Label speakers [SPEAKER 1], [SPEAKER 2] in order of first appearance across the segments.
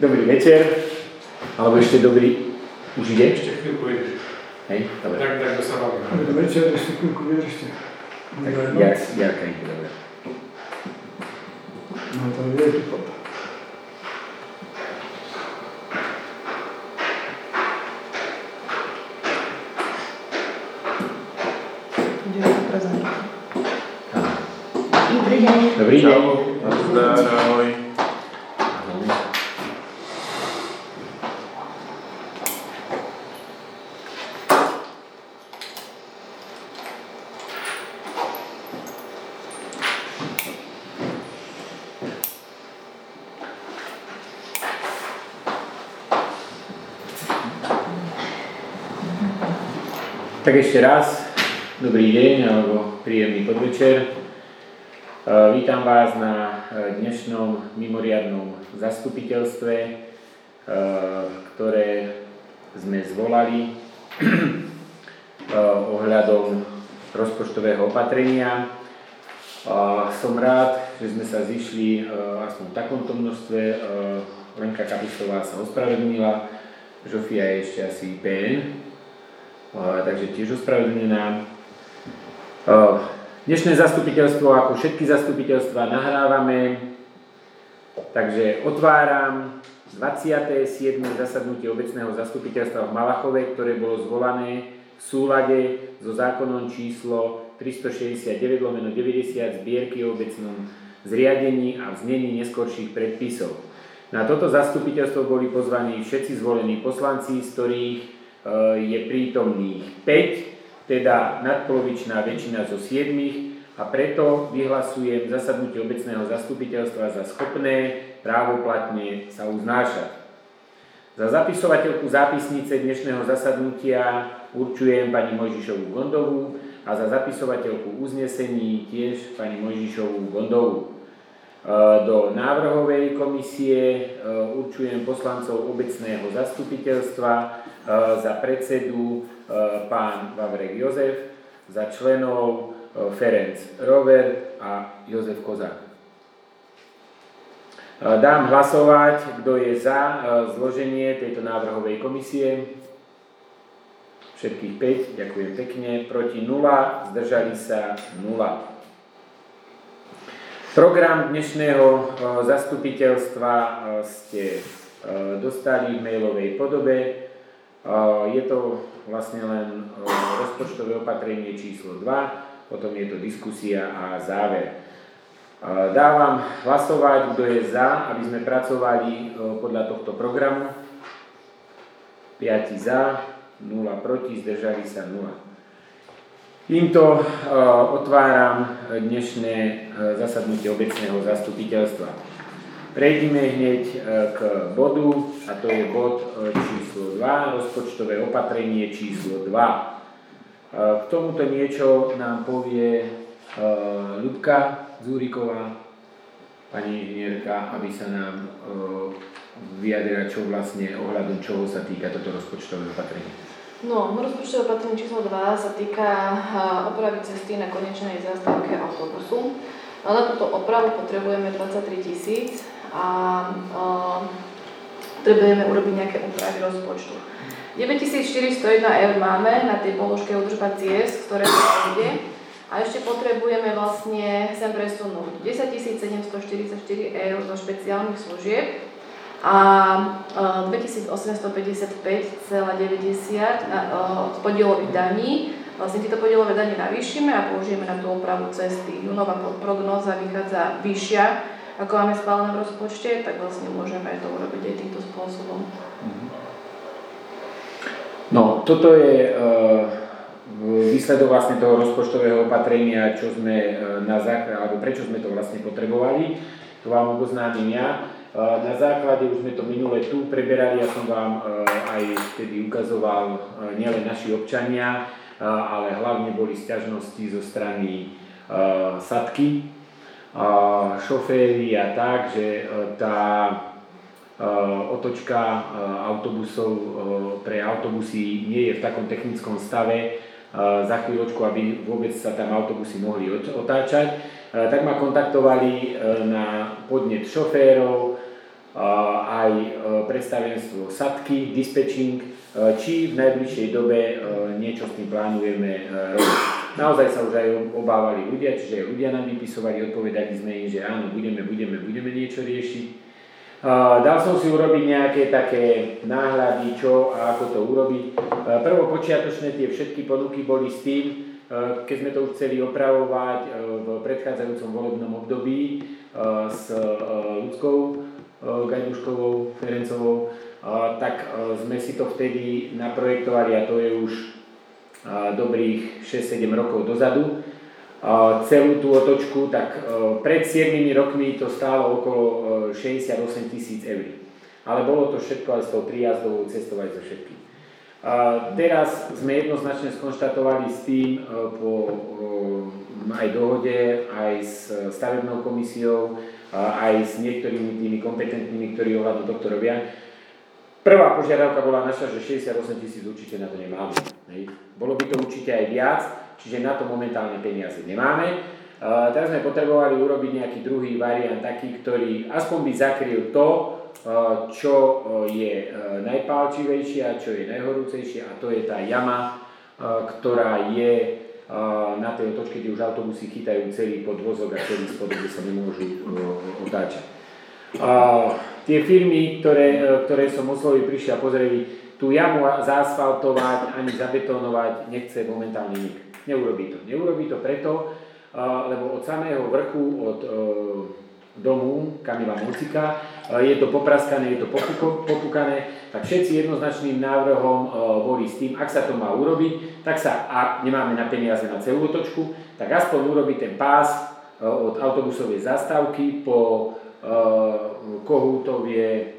[SPEAKER 1] Dobrý večer, alebo ešte dobrý, už ide?
[SPEAKER 2] Ešte chvíľku vydrží.
[SPEAKER 1] Hej, dobre.
[SPEAKER 2] Tak to sa bavíme.
[SPEAKER 3] Dobrý večer, ešte chvíľku vydržte.
[SPEAKER 1] Tak Jarka ide, dobre.
[SPEAKER 3] No to je tu potom.
[SPEAKER 1] Dobrý deň. Dobrý deň.
[SPEAKER 2] Ahoj.
[SPEAKER 1] Tak ešte raz, dobrý deň alebo príjemný podvečer. Vítam vás na dnešnom mimoriadnom zastupiteľstve, ktoré sme zvolali ohľadom rozpočtového opatrenia. Som rád, že sme sa zišli aspoň v takomto množstve. Lenka Kapisová sa ospravedlnila, Žofia je ešte asi PN. Takže tiež ospravedlnená. Dnešné zastupiteľstvo, ako všetky zastupiteľstva, nahrávame, takže otváram 27. zasadnutie obecného zastupiteľstva v Malachove, ktoré bolo zvolané v súlade so zákonom číslo 369/90 zbierky o obecnom zriadení a v znení neskorších predpisov. Na toto zastupiteľstvo boli pozvaní všetci zvolení poslanci, z ktorých je prítomných 5, teda nadpolovičná väčšina zo 7, a preto vyhlasujem zasadnutie obecného zastupiteľstva za schopné právoplatne sa uznášať. Za zapisovateľku zápisnice dnešného zasadnutia určujem pani Mojžišovú Gondovú a za zapisovateľku uznesení tiež pani Mojžišovú Gondovú. Do návrhovej komisie určujem poslancov obecného zastupiteľstva, za predsedu pán Vavrek Jozef, za členov Ferenc Rover a Jozef Kozák. Dám hlasovať, kto je za zloženie tejto návrhovej komisie. Všetkých 5, ďakujem pekne, proti 0, zdržali sa 0. Program dnešného zastupiteľstva ste dostali v mailovej podobe. Je to vlastne len rozpočtové opatrenie číslo 2, potom je to diskusia a záver. Dávam hlasovať, kto je za, aby sme pracovali podľa tohto programu. 5 za, 0 proti, zdržali sa 0. Týmto otváram dnešné zasadnutie obecného zastupiteľstva. Prejdime hneď k bodu, a to je bod číslo 2, rozpočtové opatrenie číslo 2. K tomuto niečo nám povie Ľubka Zúriková, pani inžinierka, aby sa nám vyjadrila, čo vlastne ohľadom čoho sa týka toto rozpočtové opatrenie.
[SPEAKER 4] No, rozpočtové opatrenie číslo 2 sa týka opravy cesty na konečnej zastávke autobusu. Na túto opravu potrebujeme 23 000 a potrebujeme urobiť nejaké úpravy rozpočtu. 9401 eur máme na tej položke údržba ciest, ktoré to bude. A ešte potrebujeme vlastne sem presunúť 10 744 eur zo špeciálnych služieb a 2855,90 od podielových daní. Vlastne tieto podielové dane navýšime a použijeme na tú opravu cesty. Junová prognóza vychádza vyššia, ako máme schválené v rozpočte, tak vlastne môžeme to urobiť aj týmto spôsobom.
[SPEAKER 1] No, toto je výsledok vlastne toho rozpočtového opatrenia, čo sme na základe, alebo prečo sme to vlastne potrebovali. To vám oboznámim ja. Na základe, už sme to minule tu preberali, ja som vám aj vtedy ukazoval nielen naši občania, ale hlavne boli sťažnosti zo strany Sadky, šoféry a tak, že tá otočka autobusov pre autobusy nie je v takom technickom stave za chvíľočku, aby vôbec sa tam autobusy mohli otáčať. Tak ma kontaktovali na podnet šoférov, aj predstavenstvo Sadky, dispečing, či v najbližšej dobe niečo s tým plánujeme robiť. Naozaj sa už aj obávali ľudia, čiže ľudia nám vypisovali, odpovedali sme im, že áno, budeme niečo riešiť. Dal som si urobiť nejaké také náhľady, čo a ako to urobiť. Prvopočiatočné tie všetky ponuky boli s tým, keď sme to už chceli opravovať v predchádzajúcom volebnom období s Ľudskou Gajduškovou, Ferencovou, tak sme si to vtedy naprojektovali a to je už dobrých 6-7 rokov dozadu. Celú tú otočku, tak pred 7 rokmi to stálo okolo 68 000 eur. Ale bolo to všetko aj s tou prijazdovou cestou, aj so všetkým. Teraz sme jednoznačne skonštatovali s tým po aj dohode, aj s stavebnou komisiou, aj s niektorými tými kompetentnými, ktorí ohľadom tohto robia. Prvá požiadavka bola naša, že 68 000 určite na to nemáme. Bolo by to určite aj viac, čiže na to momentálne peniaze nemáme. Teraz sme potrebovali urobiť nejaký druhý variant, taký, ktorý aspoň by zakryl to, čo je najpálčivejšie a čo je najhorúcejšie, a to je tá jama, ktorá je na tej otočke, kde už autobusy chytajú celý podvozok a celý spodok, kde sa nemôžu otáčať. Tie firmy, ktoré som oslovil, prišli a pozreli, tú jamu zaasfaltovať ani zabetónovať nechce momentálne nik. Neurobí to preto, lebo od samého vrchu, od domu Kamila Mocika je to popraskané, je to popúkané, tak všetci jednoznačným návrhom boli s tým, ak sa to má urobiť, tak sa, a nemáme na peniaze na celú otočku, tak aspoň urobiť ten pás od autobusovej zastávky po Kohútovie,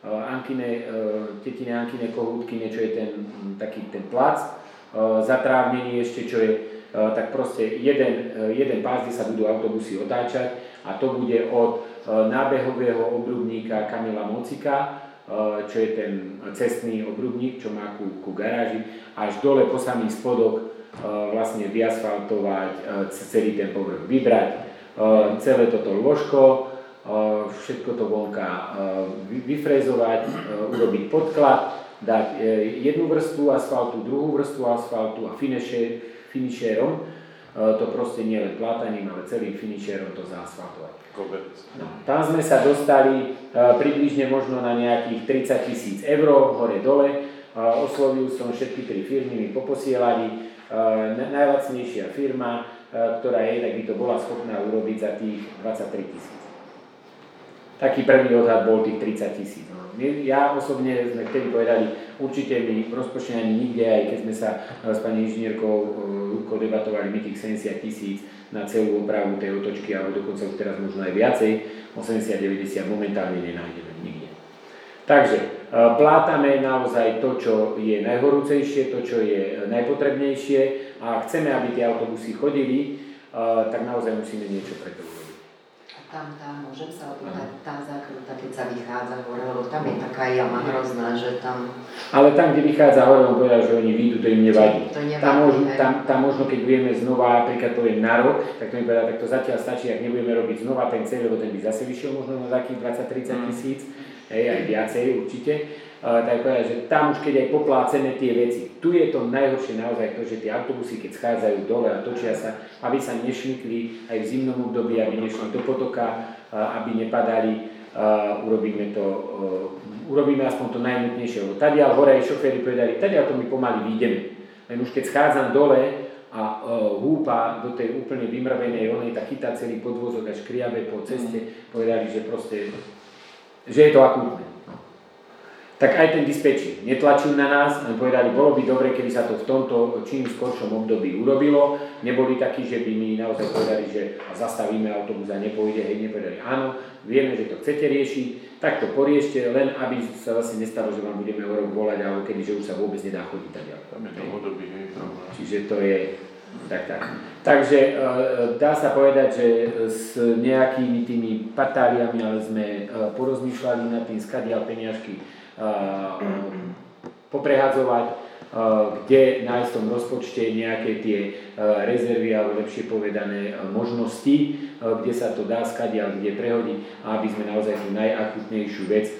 [SPEAKER 1] Tetine Ankine Kohútky, niečo je taký ten plac, zatrávnený ešte, čo je, tak proste jeden pás, kde sa budú autobusy otáčať, a to bude od nábehového obrubníka Kamila Mocika, čo je ten cestný obrubník, čo má ku garáži, až dole po samý spodok vlastne vyasfaltovať celý ten povrch, vybrať celé toto lôžko, všetko to vonka vyfrézovať, urobiť podklad, dať jednu vrstvu asfaltu, druhú vrstvu asfaltu a finišérom, to proste nie len plátaním, ale celým finišérom to zaasfaltovať. No, tam sme sa dostali približne možno na nejakých 30 000 eur, hore-dole. Oslovil som všetky 3 firmy, mi poposielali. Najlacnejšia firma, ktorá je, tak by to bola schopná urobiť za tých 23 000. Taký prvý odhad bol tých 30 000. Ja osobne sme vtedy povedali, určite my v rozpočte ani nikde, aj keď sme sa s pani inžinierkou Ľubkou debatovali, my tých 70 000 na celú opravu tej otočky, alebo dokonca už teraz možno aj viacej, 80-90 momentálne nenájdeme nikde. Takže plátame naozaj to, čo je najhorúcejšie, to, čo je najpotrebnejšie, a chceme, aby tie autobusy chodili, tak naozaj musíme niečo pre to urobiť.
[SPEAKER 5] Tam, môžem sa opýtať, tá zákruta, keď sa vychádza hore, lebo tam je taká jama hrozná, že tam... Ale
[SPEAKER 1] tam, kde vychádza hore, on povedal, že oni výjdu, to im nevadí.
[SPEAKER 5] To nevadí,
[SPEAKER 1] tam možno, keď budeme znova, napríklad poviem na rok, tak to mi povedal, tak to zatiaľ stačí, ak nebudeme robiť znova ten celý, lebo ten by zase vyšiel možno na takých 20-30 000, aj viacej určite. Tak povedal, že tam už keď aj popláceme tie veci, tu je to najhoršie naozaj to, že tie autobusy, keď schádzajú dole a točia sa, aby sa nešmykli aj v zimnom období, aby nešli do potoka, aby nepadali, urobíme aspoň to najnutnejšie, lebo tadiaľ hore aj šoféri povedali, tadiaľ to my pomaly výjdeme, len už keď schádzam dole a húpa do tej úplne vymrvenej onej, tak chytá celý podvozok a škriabe po ceste, povedali, že proste, že je to akútne. Tak aj ten dispečing netlačil na nás, len povedali, bolo by dobre, keby sa to v tomto čím skoršom období urobilo. Neboli takí, že by mi naozaj povedali, že zastavíme autobus a nepôjde, nepovedali áno, vieme, že to chcete riešiť, tak to poriešte, len aby sa zase nestalo, že vám budeme o rok volať, alebo kedy, že už sa vôbec nedá chodiť tak ďalej. Čiže to je tak. Takže dá sa povedať, že s nejakými tými patáliami, ale sme porozmýšľali nad tým, skadiaľ peniažky poprehadzovať. kde nájsť v tom rozpočte nejaké tie rezervy, alebo lepšie povedané možnosti, kde sa to dá skadiaľ, kde prehodiť, aby sme naozaj tú najakutnejšiu vec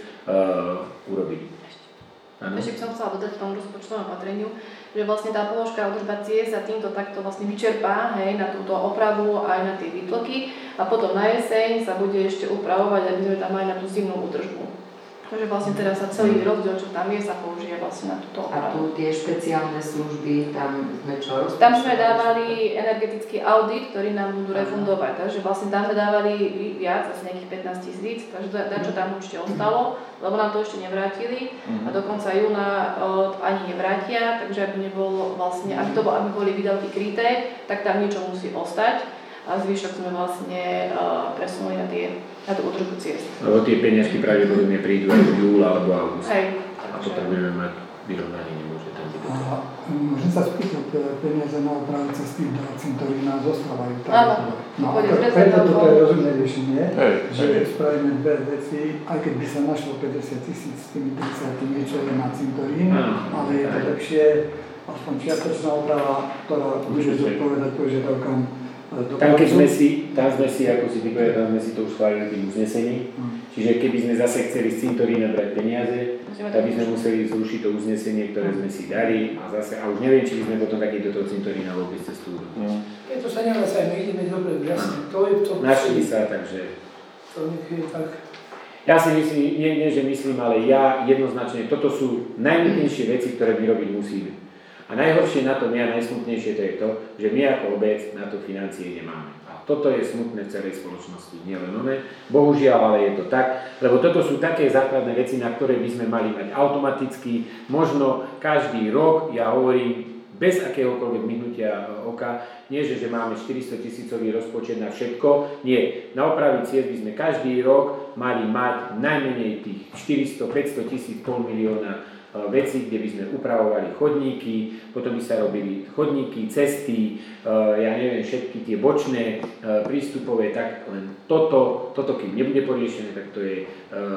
[SPEAKER 1] urobili.
[SPEAKER 4] Ešte by som chcela dodať k tomu rozpočtovému opatreniu, že vlastne tá položka údržba ciest sa týmto takto vlastne vyčerpá, hej, na túto opravu aj na tie výtloky a potom na jeseň sa bude ešte upravovať, aby sme tam aj na tú zimnú údržbu. Takže vlastne teraz sa celý rozdiel, čo tam je, sa použije vlastne na túto opravu.
[SPEAKER 5] A tu tie špeciálne služby, tam sme čo rozpočtovali?
[SPEAKER 4] Tam sme dávali energetický audit, ktorý nám budú refundovať, takže vlastne tam sme dávali viac, asi nejakých 15 000, takže čo tam určite ostalo, lebo nám to ešte nevrátili a do konca júna ani nevrátia, takže aby nebolo vlastne, aby boli výdavky kryté, tak tam niečo musí ostať. A zvyšok sme vlastne presunuli na tú údržbu ciest.
[SPEAKER 1] Lebo tie peniažky pravdepodobne prídu aj v júl alebo august.
[SPEAKER 4] Hej.
[SPEAKER 1] A potrebujeme mať vyrovnanie, nemôže tam byť.
[SPEAKER 3] Môžem sa spýtať, peniaze na opravu cesty do cintorína zostávajú tam.
[SPEAKER 4] Áno.
[SPEAKER 3] No a preto toto je rozumné riešenie, že spravíme dve veci, aj keď by sa našlo 50 000 s tými 30 niečo je na cintorín, ale je to lepšie, aspoň čiastočná oprava, ktorá bude zodpovedať požiadavkám.
[SPEAKER 1] Tam sme si, ako si vypovedal, tam sme si to už schválili tým uznesením. Čiže keby sme zase chceli z cintorína brať peniaze, tak by sme museli zrušiť to uznesenie, ktoré sme si dali a už neviem, či by sme potom taký do toho cintorína vôbec cestu.
[SPEAKER 6] Keď to sa nevláca, my ideme dobre, jasne. To je to.
[SPEAKER 1] Našli sa, takže...
[SPEAKER 6] To je tak.
[SPEAKER 1] Ja si myslím, nie že myslím, ale ja jednoznačne, toto sú najnutnejšie veci, ktoré my robiť musíme. A najhoršie na tom, najsmutnejšie to je to, že my ako obec na to financie nemáme. A toto je smutné v celej spoločnosti, nielen one. Bohužiaľ, ale je to tak, lebo toto sú také základné veci, na ktoré by sme mali mať automaticky, možno každý rok, ja hovorím, bez akéhokoľvek myhnutia oka, nie že máme 400 000 rozpočet na všetko, nie. Na opravy ciest by sme každý rok mali mať najmenej tých 400, 500 000, 500 000 veci, kde by sme upravovali chodníky, potom by sa robili chodníky, cesty, ja neviem, všetky tie bočné, prístupové, tak len toto keď nebude poriešené, tak to je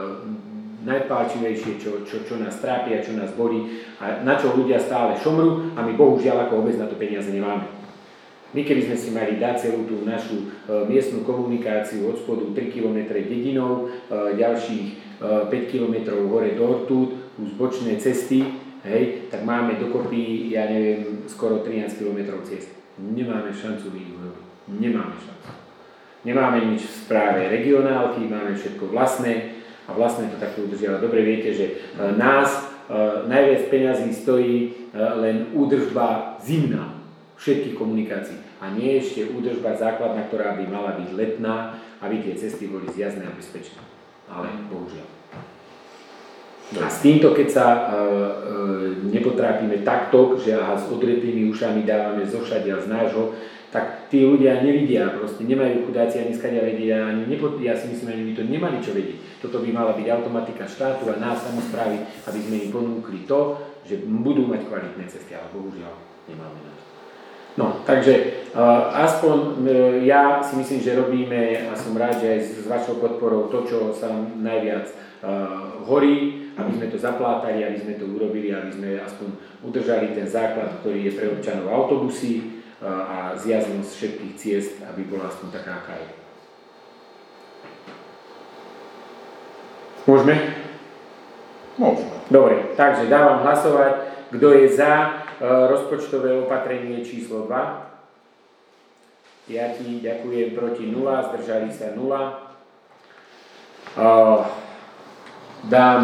[SPEAKER 1] najpálčivejšie, čo nás trápi a čo nás bolí a na čo ľudia stále šomru a my bohužiaľ ako obec na to peniaze nemáme. My keby sme si mali dať celú tú našu miestnu komunikáciu od spodu 3 km dedinou, ďalších 5 km hore do Ortút, plus bočné cesty, hej, tak máme dokopy, ja neviem, skoro 13 km ciest. Nemáme šancu využiť. Nemáme šancu. Nemáme nič v správe regionálky, máme všetko vlastné a vlastné to takto udržiava. Dobre viete, že nás najviac peňazí stojí len údržba zimná všetkých komunikácií a nie ešte údržba základná, ktorá by mala byť letná, aby tie cesty boli zjazdné a bezpečné. Ale bohužiaľ. A s týmto, keď sa nepotrápime takto, že s odretými ušami dávame zošadia z nášho, tak tí ľudia nevidia, proste nemajú chudáci ani skadia vedia, ja si myslím, že by to nemali čo vedieť. Toto by mala byť automatika štátu a nás samosprávy, aby sme im ponúkli to, že budú mať kvalitné cesty, ale bohužiaľ nemáme na to. No, takže aspoň ja si myslím, že robíme a som rád, že aj s vašou podporou to, čo sa najviac horí, aby sme to zaplátali, aby sme to urobili, aby sme aspoň udržali ten základ, ktorý je pre občanov autobusy a zjazdnosť všetkých ciest, aby bola aspoň taká, aká je. Môžeme?
[SPEAKER 2] Môžeme.
[SPEAKER 1] Dobre, takže dávam hlasovať, kto je za rozpočtové opatrenie číslo 2. 5, ďakujem, proti 0, zdržali sa 0. Dám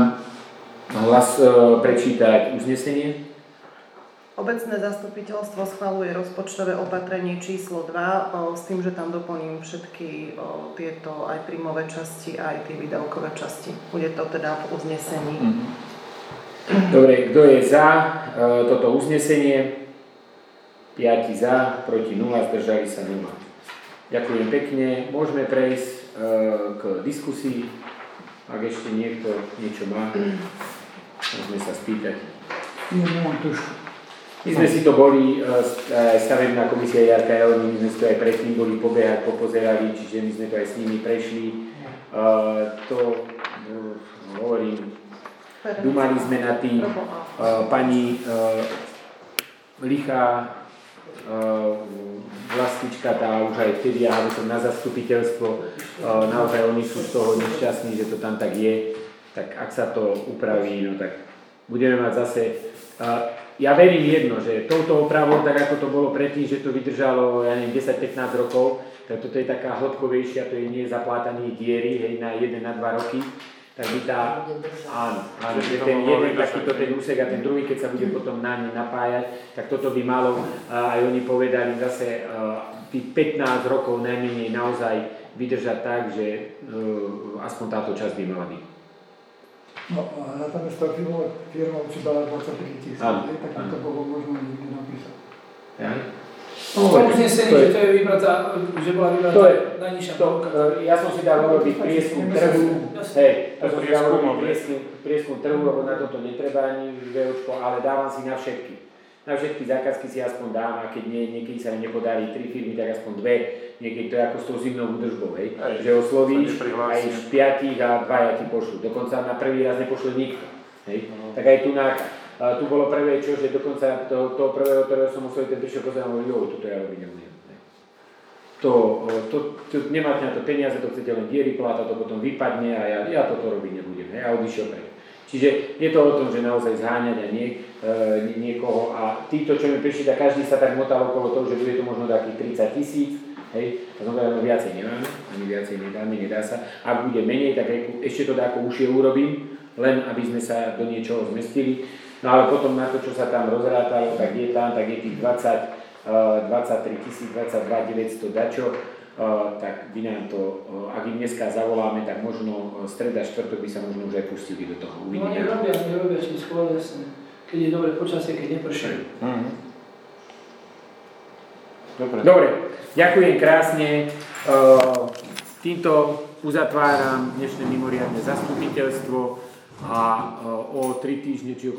[SPEAKER 1] prečítať uznesenie.
[SPEAKER 7] Obecné zastupiteľstvo schvaľuje rozpočtové opatrenie číslo 2 s tým, že tam doplním všetky tieto aj príjmové časti, aj tie výdavkové časti. Bude to teda v uznesení.
[SPEAKER 1] Dobre, kto je za toto uznesenie? 5 za, proti 0, zdržali sa 0. Ďakujem pekne. Môžeme prejsť k diskusii. Ak ešte niekto niečo má, môžeme sa spýtať. My sme si to boli, stavebná komisia Jarka Jelny, my sme si to aj predtým boli pobehať, popozerali, čiže my sme to aj s nimi prešli. Hovorím, dumali sme na tým, pani lichá vlastička, tá už aj vtedy, ja som na zastupiteľstvo, naozaj oni sú z toho nešťastní, že to tam tak je, tak ak sa to upraví, no tak budeme mať zase, ja verím jedno, že touto opravou, tak ako to bolo predtým, že to vydržalo, ja neviem, 10-15 rokov, tak toto je taká hĺbkovejšia, to je nie zaplátaní diery, hej, na 1 na 2 roky, tak by tá, áno, že ten jeden takýto ten úsek a ten druhý, keď sa bude potom na ne napájať, tak toto by malo, aj oni povedali zase, tých 15 rokov najmenej naozaj vydržať tak, že aspoň táto časť by mala byť.
[SPEAKER 3] No, na tam je z toho firmou, či dala 25 000, tak to bolo možno niekde napísať.
[SPEAKER 1] Ja?
[SPEAKER 6] No, to uznesení, že to je vybratá, že bola vybratá najnižšia ponuka.
[SPEAKER 1] Ja som si dal urobiť prieskum trhu, prieskum trhu, lebo na toto netreba ani VOčko, ale dávam si na všetky. Na všetky zákazky si aspoň dám, a keď niekedy sa mi nepodarí 3 firmy, tak aspoň 2, niekedy to je ako s tou zimnou údržbou, hej, že oslovíš aj 5 a 2 ti pošlu, dokonca na prvý raz nepošle nikto, hej, tak aj tu náka. Tu bolo prvé čo, že dokonca toho prvého, ktorého som oslovil, ten prišiel pozerať, hovoril, tuto ja robiť nebudem. To nemáte na to peniaze, to chcete len diery plátať, to potom vypadne a ja toto robiť nebudem, hej, a odišiel preč. Čiže je to o tom, že naozaj zháňať a niekoho a títo, čo mi prišli, tak každý sa tak motal okolo toho, že bude to možno takých 30 000, hej, a som povedal, no viacej nemáme, ani viacej nedáme, nedá sa. Ak bude menej, tak ešte to dáko užšie urobím, len aby sme sa do niečoho zmestili. No ale potom na to, čo sa tam rozrátalo, tak je tých 23 000, 22 900 dačo, tak by nám to, ak im dneska zavoláme, tak možno streda, štvrtok by sa možno už aj pustili do toho.
[SPEAKER 6] No nerobia, či skôr jasne, keď je dobre počasie, keď neprší.
[SPEAKER 1] Dobre, ďakujem krásne. Týmto uzatváram dnešné mimoriadne zastupiteľstvo a o 3 týždne, či